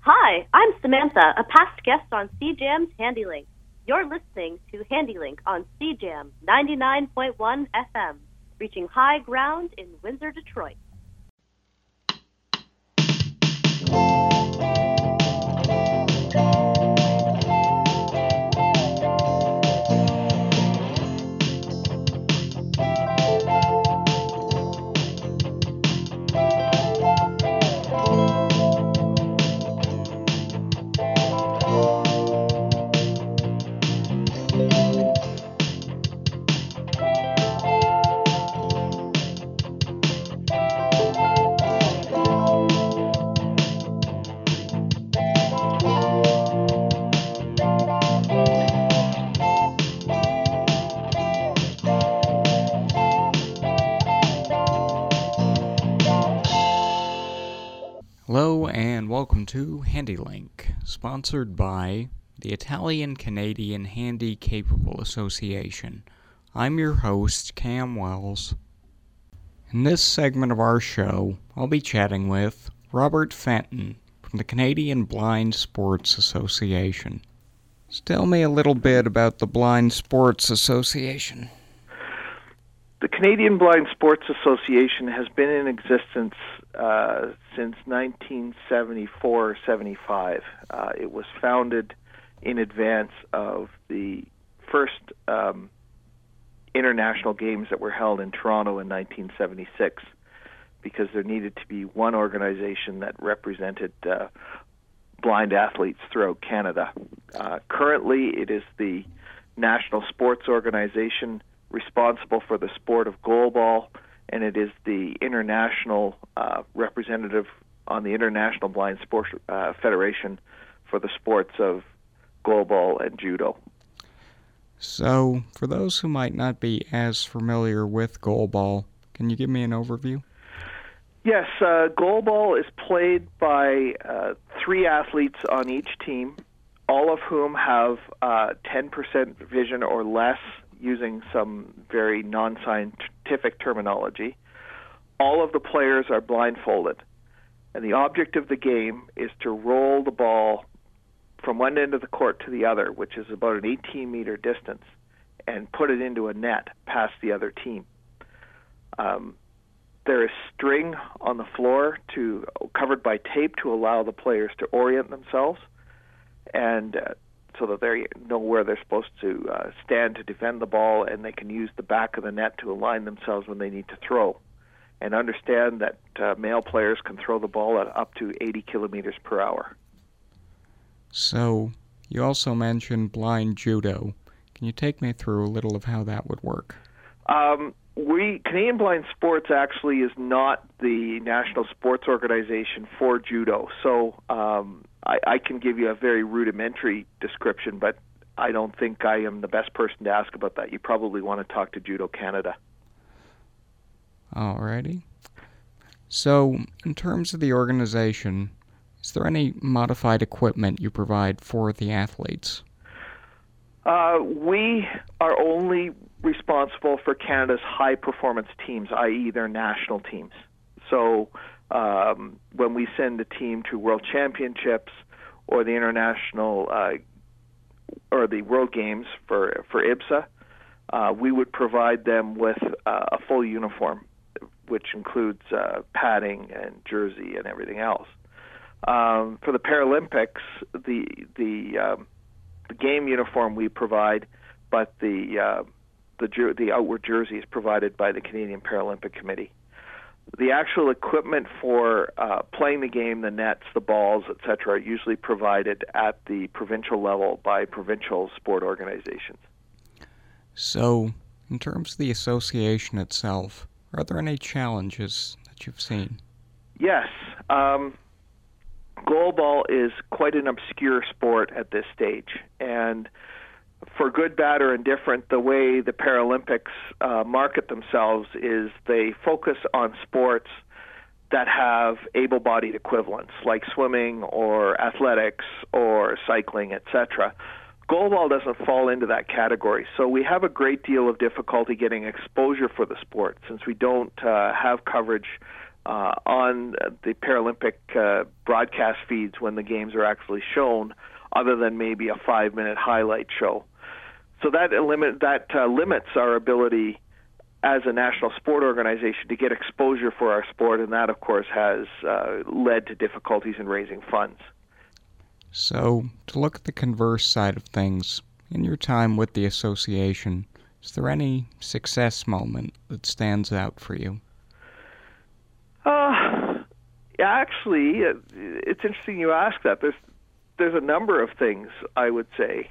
Hi, I'm Samantha, a past guest on CJAM's HandyLink. You're listening to HandyLink on CJAM 99.1 FM, reaching high ground in Windsor, Detroit. Hello and welcome to HandyLink, sponsored by the Italian-Canadian Handy-Capable Association. I'm your host, Cam Wells. In this segment of our show, I'll be chatting with Robert Fenton from the Canadian Blind Sports Association. So tell me a little bit about the Blind Sports Association. The Canadian Blind Sports Association has been in existence since 1974-75. It was founded in advance of the first international games that were held in Toronto in 1976, because there needed to be one organization that represented blind athletes throughout Canada. Currently, it is the National Sports Organization responsible for the sport of goalball, and it is the international representative on the International Blind Sports Federation for the sports of goalball and judo. So, for those who might not be as familiar with goalball, can you give me an overview? Yes, goalball is played by three athletes on each team, all of whom have 10% vision or less, using some very non-scientific terminology. All of the players are blindfolded, and the object of the game is to roll the ball from one end of the court to the other, which is about an 18-meter distance, and put it into a net past the other team. There is string on the floor covered by tape to allow the players to orient themselves, and so that they know where they're supposed to stand to defend the ball, and they can use the back of the net to align themselves when they need to throw. And understand that male players can throw the ball at up to 80 kilometers per hour. So, you also mentioned blind judo. Can you take me through a little of how that would work? Canadian Blind Sports actually is not the national sports organization for judo. So I can give you a very rudimentary description, but I don't think I am the best person to ask about that. You probably want to talk to Judo Canada. Alrighty. So, in terms of the organization, is there any modified equipment you provide for the athletes? We are only responsible for Canada's high-performance teams, i.e. their national teams. So when we send a team to World Championships or the international or the World Games for IBSA, we would provide them with a full uniform, which includes padding and jersey and everything else. For the Paralympics, the game uniform we provide, but the outward jersey is provided by the Canadian Paralympic Committee. The actual equipment for playing the game, the nets, the balls, etc., are usually provided at the provincial level by provincial sport organizations. So, in terms of the association itself, are there any challenges that you've seen? Yes. Goalball is quite an obscure sport at this stage, and for good, bad, or indifferent, the way the Paralympics market themselves is they focus on sports that have able-bodied equivalents, like swimming or athletics or cycling, etc. Goalball doesn't fall into that category, so we have a great deal of difficulty getting exposure for the sport since we don't have coverage on the Paralympic broadcast feeds when the games are actually shown, other than maybe a 5-minute highlight show. So that limits our ability as a national sport organization to get exposure for our sport, and that, of course, has led to difficulties in raising funds. So, to look at the converse side of things, in your time with the association, is there any success moment that stands out for you? Actually, it's interesting you ask that. There's a number of things, I would say.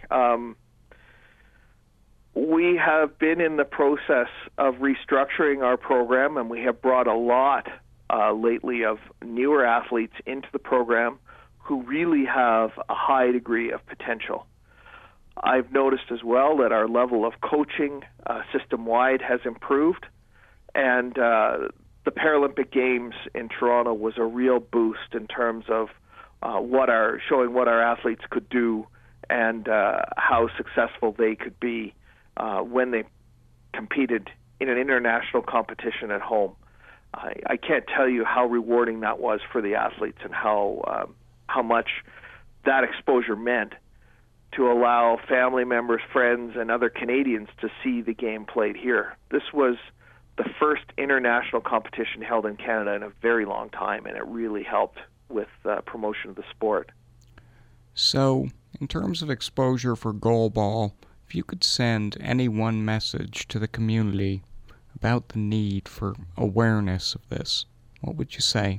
We have been in the process of restructuring our program, and we have brought a lot lately of newer athletes into the program who really have a high degree of potential. I've noticed as well that our level of coaching system-wide has improved, and the Paralympic Games in Toronto was a real boost in terms of showing what our athletes could do and how successful they could be when they competed in an international competition at home. I can't tell you how rewarding that was for the athletes and how much that exposure meant to allow family members, friends, and other Canadians to see the game played here. This was the first international competition held in Canada in a very long time, and it really helped with promotion of the sport. So, in terms of exposure for goalball, if you could send any one message to the community about the need for awareness of this, what would you say?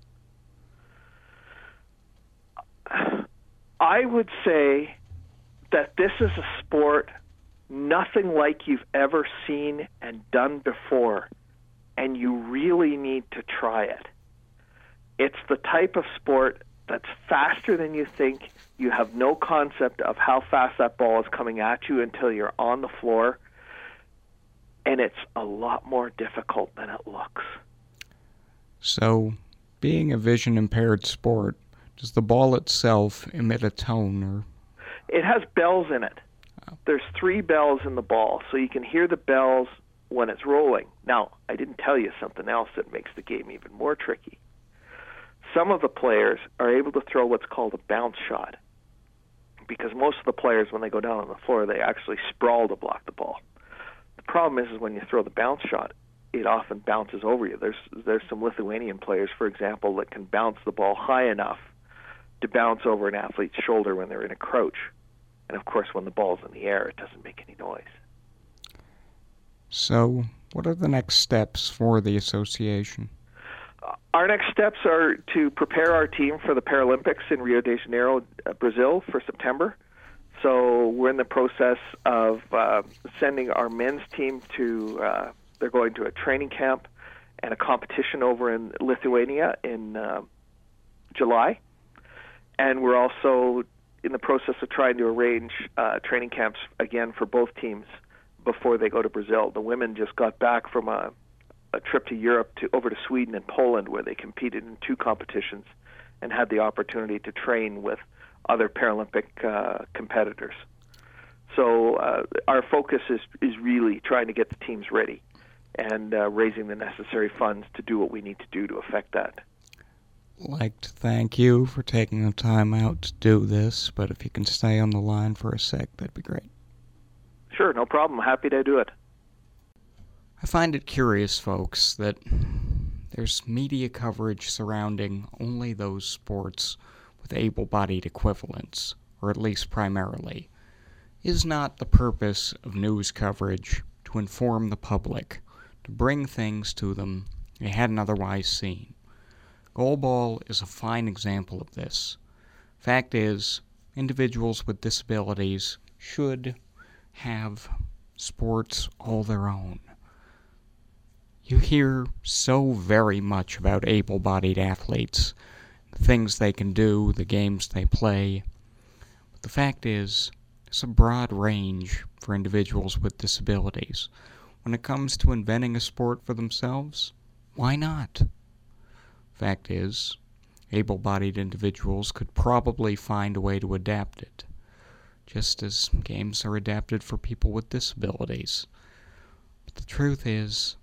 I would say that this is a sport nothing like you've ever seen and done before, and you really need to try it. It's the type of sport that's faster than you think. You have no concept of how fast that ball is coming at you until you're on the floor, and it's a lot more difficult than it looks. So, being a vision-impaired sport, does the ball itself emit a tone? Or it has bells in it. There's 3 bells in the ball, so you can hear the bells when it's rolling. Now, I didn't tell you something else that makes the game even more tricky. Some of the players are able to throw what's called a bounce shot, because most of the players, when they go down on the floor, they actually sprawl to block the ball. The problem is when you throw the bounce shot, it often bounces over you. There's some Lithuanian players, for example, that can bounce the ball high enough to bounce over an athlete's shoulder when they're in a crouch. And of course, when the ball's in the air, it doesn't make any noise. So, what are the next steps for the association? Our next steps are to prepare our team for the Paralympics in Rio de Janeiro, Brazil, for September. So we're in the process of sending our men's team to, they're going to a training camp and a competition over in Lithuania in July. And we're also in the process of trying to arrange training camps again for both teams before they go to Brazil. The women just got back from a trip to Europe, over to Sweden and Poland, where they competed in 2 competitions and had the opportunity to train with other Paralympic competitors. So our focus is really trying to get the teams ready and raising the necessary funds to do what we need to do to affect that. I'd like to thank you for taking the time out to do this, but if you can stay on the line for a sec, that'd be great. Sure, no problem. Happy to do it. I find it curious, folks, that there's media coverage surrounding only those sports with able-bodied equivalents, or at least primarily. Is not the purpose of news coverage to inform the public, to bring things to them they hadn't otherwise seen? Goalball is a fine example of this. Fact is, individuals with disabilities should have sports all their own. You hear so very much about able-bodied athletes, the things they can do, the games they play. But the fact is, there's a broad range for individuals with disabilities. When it comes to inventing a sport for themselves, why not? Fact is, able-bodied individuals could probably find a way to adapt it, just as games are adapted for people with disabilities. But the truth is,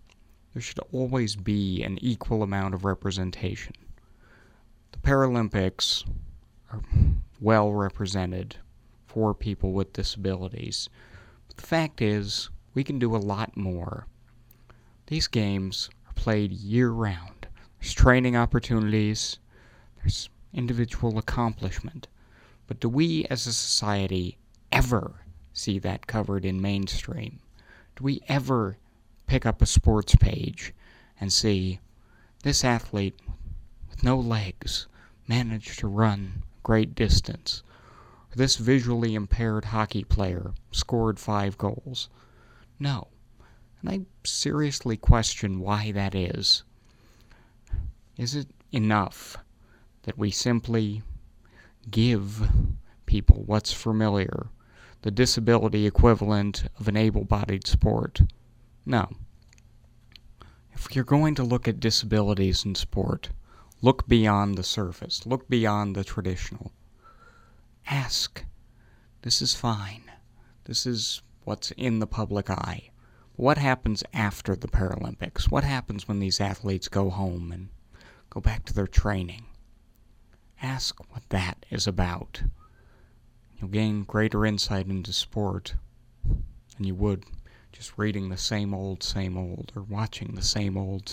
there should always be an equal amount of representation. The Paralympics are well represented for people with disabilities. But the fact is, we can do a lot more. These games are played year-round. There's training opportunities, there's individual accomplishment. But do we as a society ever see that covered in mainstream? Do we ever pick up a sports page and see this athlete with no legs managed to run a great distance? Or this visually impaired hockey player scored 5 goals? No. And I seriously question why that is. Is it enough that we simply give people what's familiar, the disability equivalent of an able-bodied sport? No. If you're going to look at disabilities in sport, look beyond the surface, look beyond the traditional. Ask, this is fine. This is what's in the public eye. What happens after the Paralympics? What happens when these athletes go home and go back to their training? Ask what that is about. You'll gain greater insight into sport than you would just reading the same old, or watching the same old.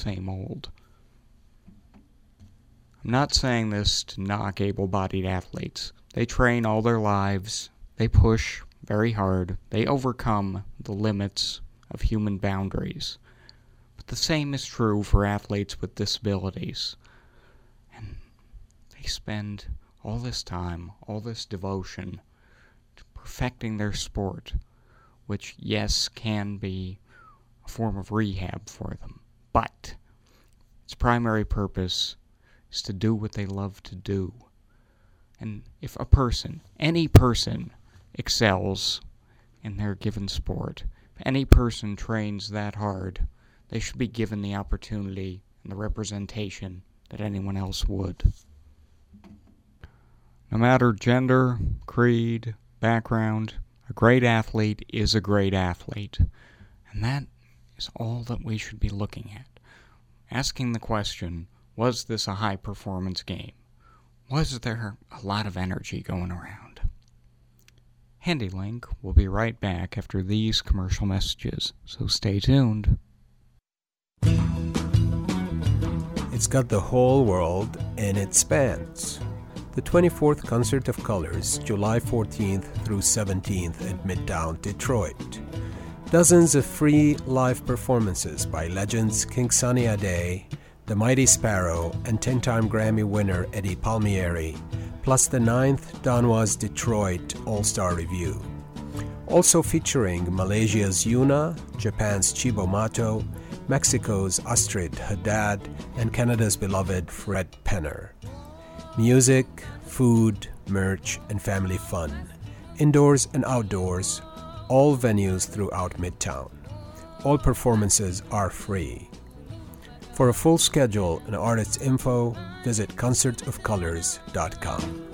I'm not saying this to knock able-bodied athletes. They train all their lives. They push very hard. They overcome the limits of human boundaries. But the same is true for athletes with disabilities. And they spend all this time, all this devotion to perfecting their sport, which, yes, can be a form of rehab for them. But its primary purpose is to do what they love to do. And if a person, any person, excels in their given sport, if any person trains that hard, they should be given the opportunity and the representation that anyone else would. No matter gender, creed, background, a great athlete is a great athlete. And that is all that we should be looking at. Asking the question, was this a high-performance game? Was there a lot of energy going around? HandyLink will be right back after these commercial messages, so stay tuned. It's got the whole world in its spans. The 24th Concert of Colors, July 14th through 17th at Midtown, Detroit. Dozens of free live performances by legends King Sunny Ade, The Mighty Sparrow, and 10-time Grammy winner Eddie Palmieri, plus the 9th Danwas Detroit All-Star Review. Also featuring Malaysia's Yuna, Japan's Chibo Mato, Mexico's Astrid Haddad, and Canada's beloved Fred Penner. Music, food, merch, and family fun. Indoors and outdoors, all venues throughout Midtown. All performances are free. For a full schedule and artist info, visit concertofcolors.com.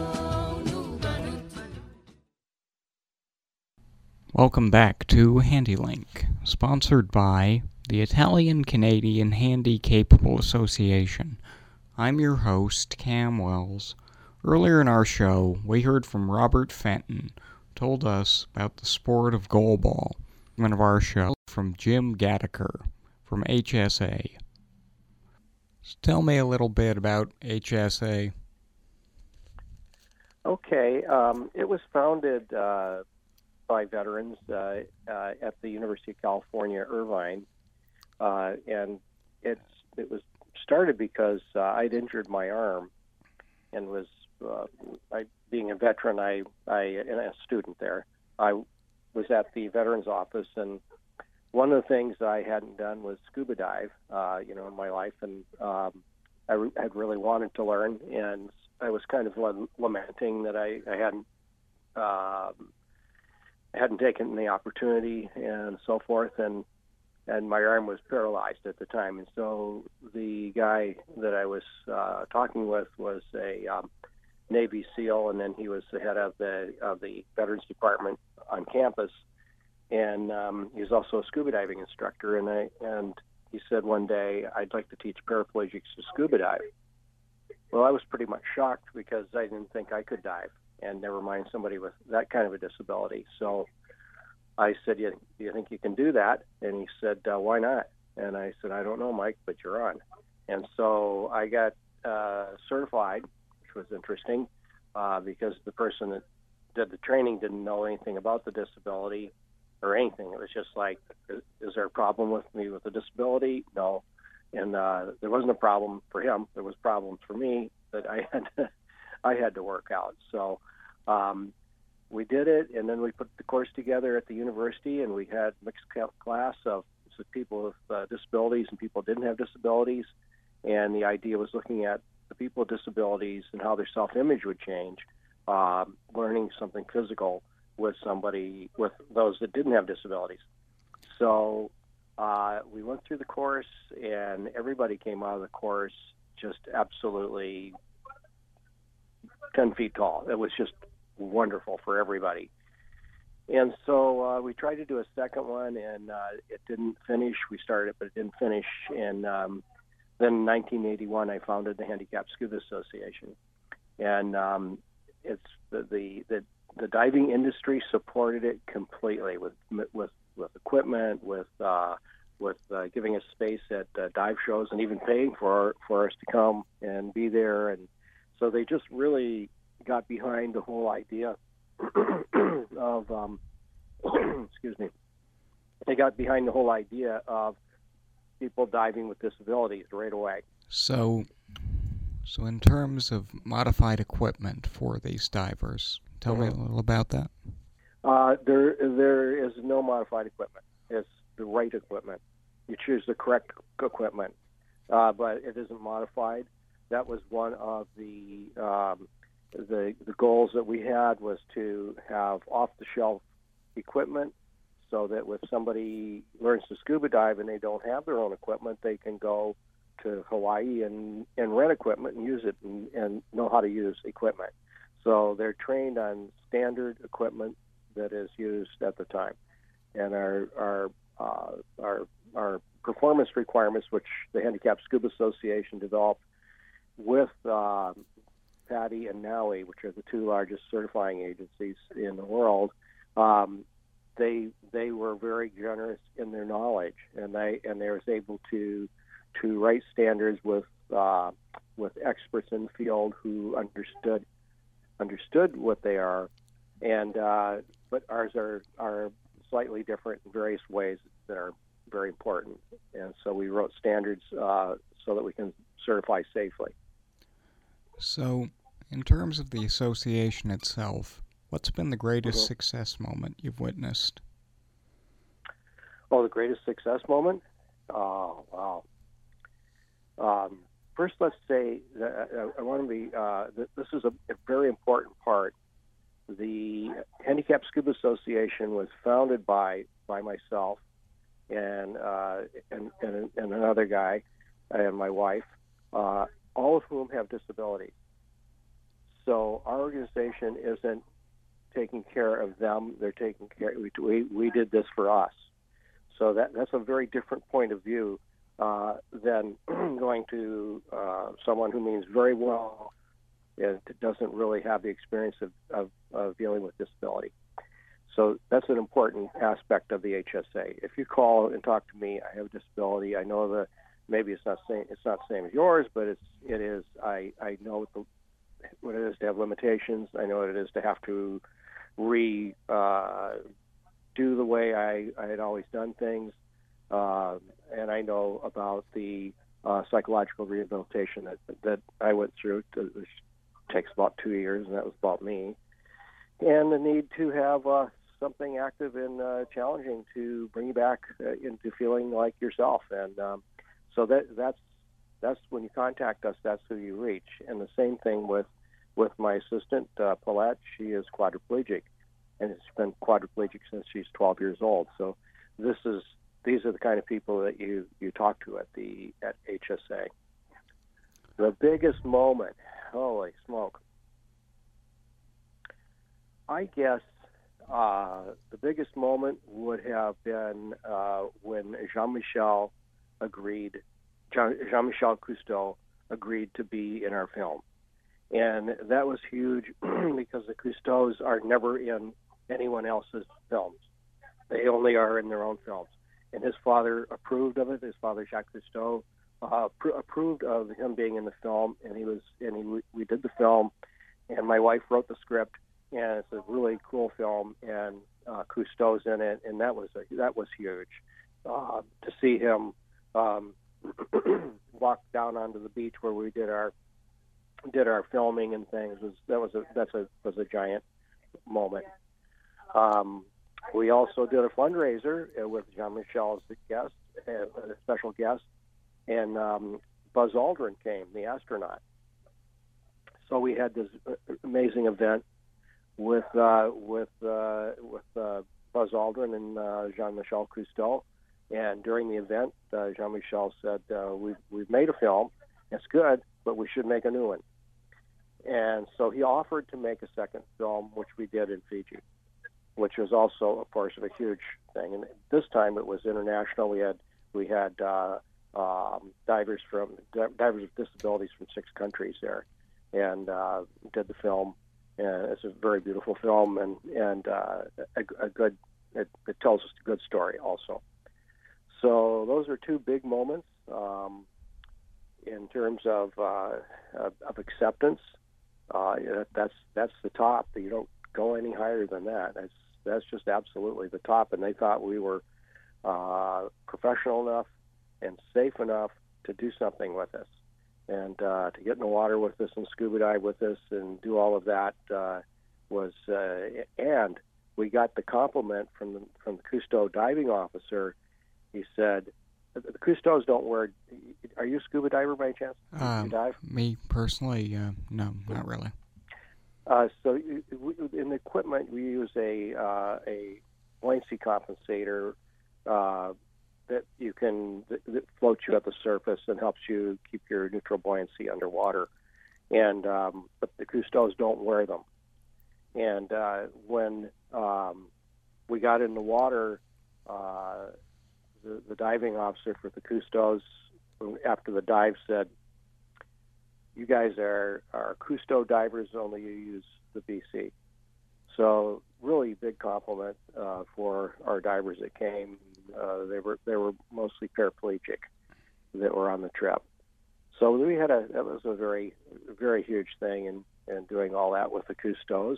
Welcome back to HandyLink, sponsored by the Italian-Canadian Handy-Capable Association. I'm your host, Cam Wells. Earlier in our show, we heard from Robert Fenton, who told us about the sport of goalball. One of our shows from Jim Gattaker from HSA. So tell me a little bit about HSA. Okay, it was founded by veterans at the University of California, Irvine, and it was started because I'd injured my arm and was being a veteran. I and a student there. I was at the veterans office, and one of the things I hadn't done was scuba dive, in my life, and I had really wanted to learn, and I was kind of lamenting that I hadn't taken the opportunity and so forth, and my arm was paralyzed at the time, and so the guy that I was talking with was a Navy SEAL, and then he was the head of the Veterans Department on campus, and he was also a scuba diving instructor, and he said one day, "I'd like to teach paraplegics to scuba dive." Well, I was pretty much shocked because I didn't think I could dive, and never mind somebody with that kind of a disability. So I said, "Do you think you can do that?" And he said, "Why not?" And I said, "I don't know, Mike, but you're on." And so I got certified, which was interesting because the person that did the training didn't know anything about the disability or anything. It was just like, is there a problem with me with the disability? No. And there wasn't a problem for him. There was problems for me that I had to work out. So we did it, and then we put the course together at the university, and we had mixed class of people with disabilities and people who didn't have disabilities. And the idea was looking at the people with disabilities and how their self-image would change, learning something physical with somebody with those that didn't have disabilities. So we went through the course, and everybody came out of the course just absolutely 10 feet tall. It was just wonderful for everybody. And so we tried to do a second one, and it didn't finish. We started, but it didn't finish. And then in 1981, I founded the Handicapped Scuba Association. And it's the diving industry supported it completely with equipment, with giving us space at dive shows, and even paying for us to come and be there. And so they just really got behind the whole idea of excuse me. They got behind the whole idea of people diving with disabilities right away. So in terms of modified equipment for these divers, tell me a little about that. There is no modified equipment. It's the right equipment. You choose the correct equipment, but it isn't modified. That was one of the goals that we had, was to have off-the-shelf equipment, so that if somebody learns to scuba dive and they don't have their own equipment, they can go to Hawaii and rent equipment and use it and know how to use equipment. So they're trained on standard equipment that is used at the time. And our performance requirements, which the Handicapped Scuba Association developed with PADI and NAUI, which are the two largest certifying agencies in the world, they were very generous in their knowledge, and they was able to write standards with experts in the field who understood what they are, and but ours are slightly different in various ways that are very important. And so we wrote standards so that we can certify safely. So, in terms of the association itself, what's been the greatest success moment you've witnessed? Oh, the greatest success moment? Oh, wow. First, let's say that I want to be, this is a very important part. The Handicapped Scuba Association was founded by myself and another guy and my wife, all of whom have disabilities. So our organization isn't taking care of them; they're taking care. We did this for us. So that's a very different point of view than going to someone who means very well and doesn't really have the experience of dealing with disability. So that's an important aspect of the HSA. If you call and talk to me, I have a disability. I know that maybe it's not the same as yours, but it is. I know what it is to have limitations. I know what it is to have to do the way I had always done things, and I know about the psychological rehabilitation that I went through, which takes about 2 years, and that was about me, and the need to have something active and challenging to bring you back into feeling like yourself. And so that's when you contact us, that's who you reach. And the same thing with my assistant, Paulette. She is quadriplegic, and has been quadriplegic since she's 12 years old. So these are the kind of people that you talk to at HSA. The biggest moment, holy smoke! I guess the biggest moment would have been when Jean-Michel Jean-Michel Cousteau agreed to be in our film. And that was huge because the Cousteaus are never in anyone else's films. They only are in their own films. And his father approved of it. His father, Jacques Cousteau, approved of him being in the film, and we did the film, and my wife wrote the script, and it's a really cool film, and Cousteau's in it, and that was huge to see him walk down onto the beach where we did our filming and things. Was a giant moment. We also did a fundraiser with Jean-Michel as the guest, a special guest, and Buzz Aldrin came, the astronaut. So we had this amazing event with Buzz Aldrin and Jean-Michel Cousteau. And during the event, Jean-Michel said, "We've made a film. It's good, but we should make a new one." And so he offered to make a second film, which we did in Fiji, which was also, of course, a huge thing. And this time it was international. We had divers with disabilities from 6 countries there, and did the film. And it's a very beautiful film, and a good. It tells us a good story also. So those are 2 big moments in terms of acceptance. That's the top. You don't go any higher than that. That's just absolutely the top. And they thought we were professional enough and safe enough to do something with us, and to get in the water with us and scuba dive with us and do all of that was. And we got the compliment from the Cousteau diving officer. He said, "The Cousteaus don't wear." Are you a scuba diver by chance? Do you dive? Me personally, no, not really. So in the equipment, we use a buoyancy compensator that floats you at the surface and helps you keep your neutral buoyancy underwater. And but the Cousteaus don't wear them. And when we got in the water, the diving officer for the Cousteaus, after the dive, said, "You guys are Cousteau divers, only you use the BC." So really big compliment for our divers that came. They were mostly paraplegic that were on the trip. So that was a very, very huge thing in doing all that with the Cousteaus.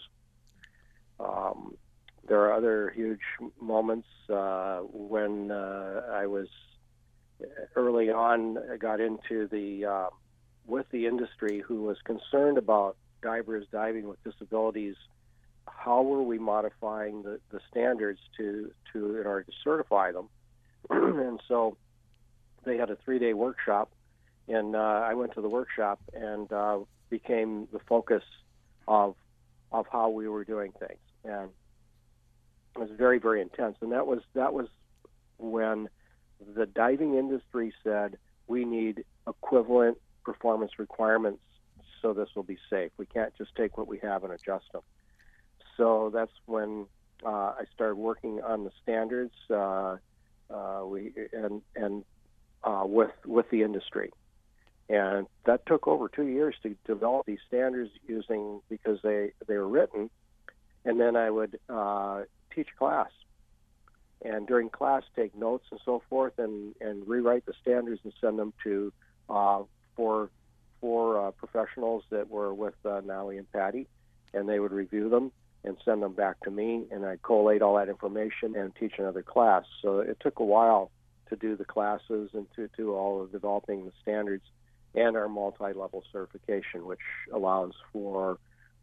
There are other huge moments when I was early on. I got into with the industry, who was concerned about divers diving with disabilities. How were we modifying the standards in order to certify them? And so they had a 3-day workshop, and I went to the workshop and became the focus of how we were doing things. And it was very, very intense. And that was when the diving industry said, we need equivalent performance requirements so this will be safe. We can't just take what we have and adjust them. So that's when I started working on the standards with the industry. And that took over 2 years to develop these standards because they were written. And then I would teach class, and during class take notes and so forth, and rewrite the standards and send them to four professionals that were with Natalie and Patty, and they would review them and send them back to me, and I'd collate all that information and teach another class. So it took a while to do the classes and to do all of developing the standards and our multi-level certification, which allows for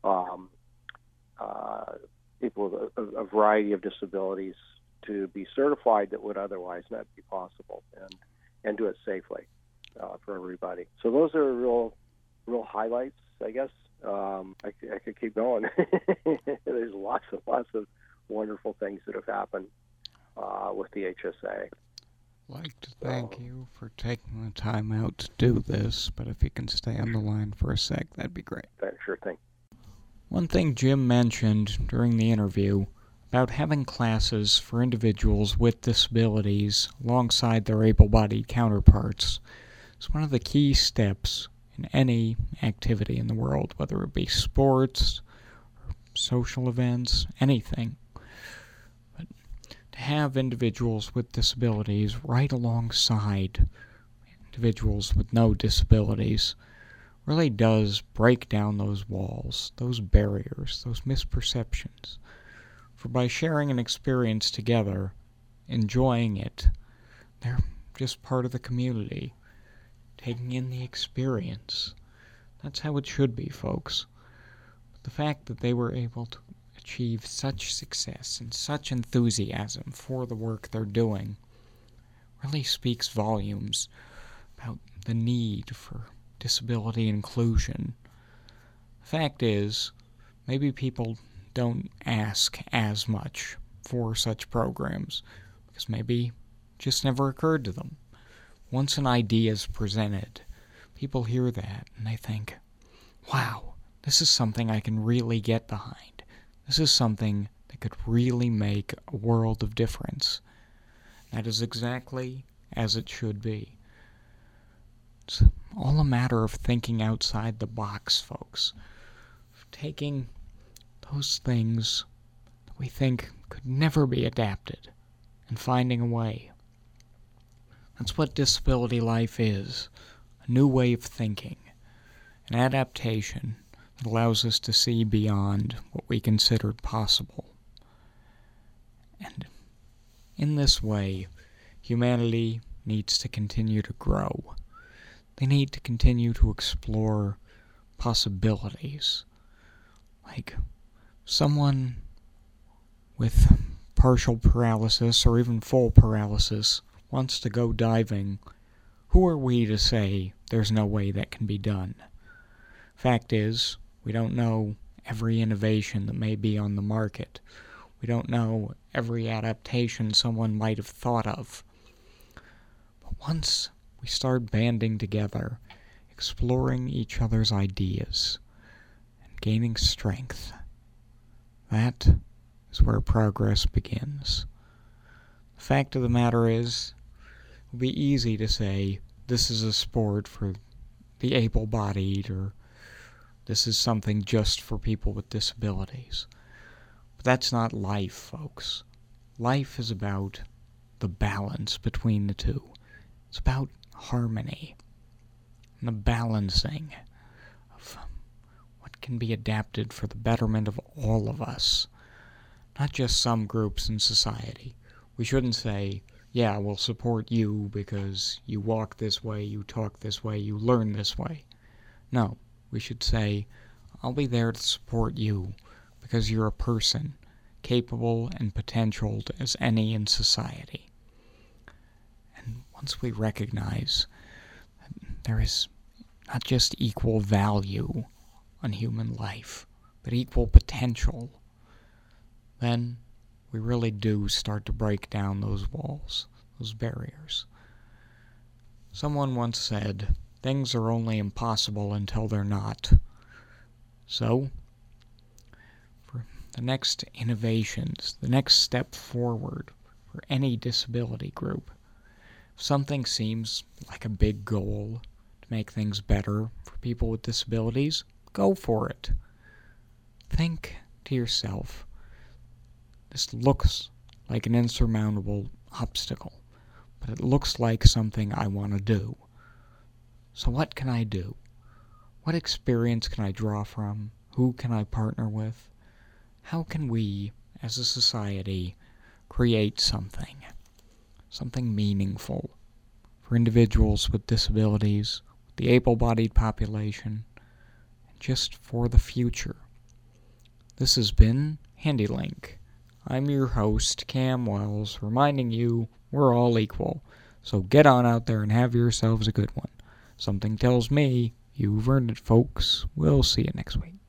people with a variety of disabilities to be certified that would otherwise not be possible, and do it safely for everybody. So those are real highlights, I guess. I could keep going. There's lots of wonderful things that have happened with the HSA. I'd like to thank you for taking the time out to do this, but if you can stay on the line for a sec, that'd be great. Sure thing. One thing Jim mentioned during the interview about having classes for individuals with disabilities alongside their able-bodied counterparts is one of the key steps in any activity in the world, whether it be sports, or social events, anything. But to have individuals with disabilities right alongside individuals with no disabilities really does break down those walls, those barriers, those misperceptions. For by sharing an experience together, enjoying it, they're just part of the community, taking in the experience. That's how it should be, folks. But the fact that they were able to achieve such success and such enthusiasm for the work they're doing really speaks volumes about the need for disability inclusion. The fact is, maybe people don't ask as much for such programs because maybe it just never occurred to them. Once an idea is presented, people hear that and they think, wow, this is something I can really get behind. This is something that could really make a world of difference. That is exactly as it should be. It's all a matter of thinking outside the box, folks. Taking those things that we think could never be adapted and finding a way. That's what disability life is, a new way of thinking, an adaptation that allows us to see beyond what we considered possible. And in this way, humanity needs to continue to grow. They need to continue to explore possibilities. Like someone with partial paralysis or even full paralysis wants to go diving. Who are we to say there's no way that can be done? Fact is, we don't know every innovation that may be on the market. We don't know every adaptation someone might have thought of. But once we start banding together, exploring each other's ideas, and gaining strength, that is where progress begins. The fact of the matter is, it would be easy to say, this is a sport for the able-bodied, or this is something just for people with disabilities. But that's not life, folks. Life is about the balance between the two. It's about harmony and the balancing of what can be adapted for the betterment of all of us, not just some groups in society. We shouldn't say, yeah, we'll support you because you walk this way, you talk this way, you learn this way. No, we should say, I'll be there to support you because you're a person, capable and potentialed as any in society. And once we recognize that there is not just equal value on human life, but equal potential, then we really do start to break down those walls, those barriers. Someone once said, things are only impossible until they're not. So, for the next innovations, the next step forward for any disability group, if something seems like a big goal to make things better for people with disabilities, go for it. Think to yourself, this looks like an insurmountable obstacle, but it looks like something I want to do. So what can I do? What experience can I draw from? Who can I partner with? How can we, as a society, create something meaningful for individuals with disabilities, the able-bodied population, and just for the future? This has been HandyLink. I'm your host, Cam Wells, reminding you we're all equal. So get on out there and have yourselves a good one. Something tells me you've earned it, folks. We'll see you next week.